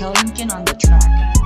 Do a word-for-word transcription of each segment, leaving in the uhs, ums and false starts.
Lincoln on the track.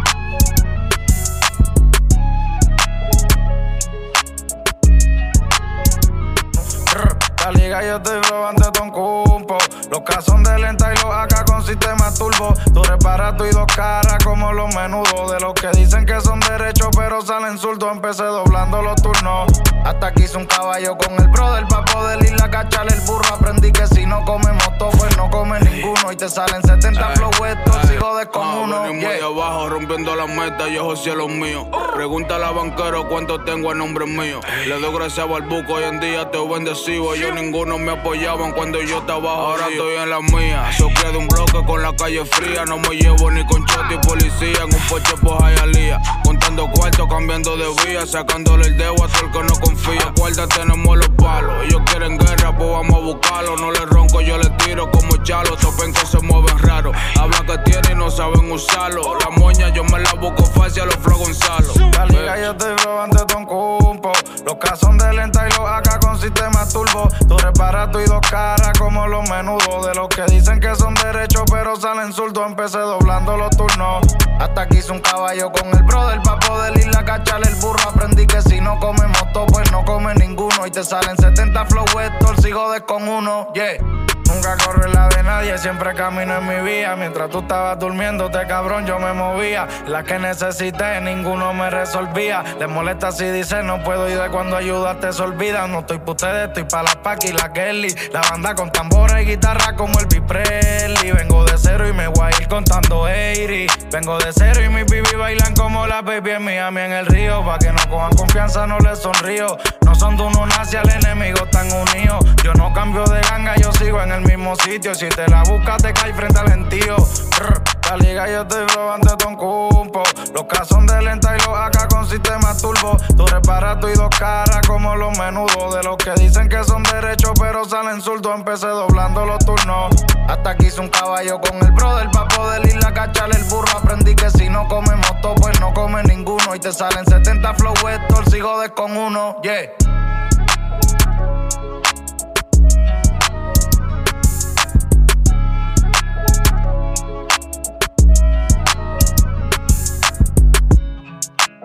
La liga yo estoy probando con cumpo. Los casos de lenta y los A K con sistema turbo. Tú reparas tú y dos caras como los menudos. De los que dicen que son derechos pero salen zurdos. Empecé doblando los turnos hasta que hice un caballo con el brother pa' poder ir a cachar el burro. Aprendí que si no comemos todo pues no come ninguno. Y te salen setenta flow estos si jodes con ah, uno. Venimos Yeah. de abajo rompiendo las metas y ojos cielos míos. Pregúntale a banquero cuánto tengo a nombre mío. Le doy gracias a Barbuco, hoy en día estoy bendecido. Yo ninguno me apoyaban cuando yo estaba ahora estoy en la mía. Soqué de un bloque con la calle fría. No me llevo ni con chote y policía. En un poche por Hialeah. Contando cuartos, cambiando de vía. Sacándole el dedo a todo el que no confía. Cuarta tenemos los palos. Ellos quieren guerra, pues vamos a buscarlo. No les ronco, yo les tiro como chalo. Topen que se mueven raro. Hablan que tienen y no saben usarlo. La moña yo me la busco fácil a los Flo Gonzalo. La liga yo estoy probando con cumpo. Los casos de lenta y los A K con sistema turbo. Tú reparas tú y dos caras como los menudos. De los que dicen que son derechos pero salen zurdos. Empecé doblando los turnos hasta que hice un caballo con el brother pa' poder ir a cachar el burro. Aprendí que si no comemos todo pues no come ninguno. Y te salen setenta flow estos si jodes con uno. Yeah. Nunca corro en la de nadie, siempre camino en mi vía. Mientras tú estabas durmiendo, te cabrón, yo me movía. Las que necesité, ninguno me resolvía. Les molesta si dice no puedo ir de cuando ayudaste se olvida. No estoy pa' ustedes, estoy pa' la Paki y la Kelly. La banda con tambores y guitarra como el Presley. Vengo de cero y me voy a ir contando ochenta. Vengo de cero y mis pibis bailan como la baby en Miami en el río. Pa' que no cojan confianza, no les sonrío. No son de uno nace, al enemigo están unidos. Yo no cambio de ganga, yo sigo en el mismo sitio. Si te la buscas te caes frente al gentío. Brr, la liga yo estoy probando con cumpo. Los casos de lenta y los A K con sistema turbo. Tú reparas tú y dos caras como los menudos. De los que dicen que son derechos pero salen zurdos. Empecé doblando los turnos hasta que hice un caballo con el brother pa' poder ir a cachar el burro. Aprendí que si no comemos todo pues no come ninguno. Y te salen setenta flow estos si jodes con uno. Yeah.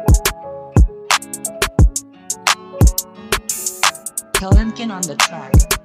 Lincoln on the track.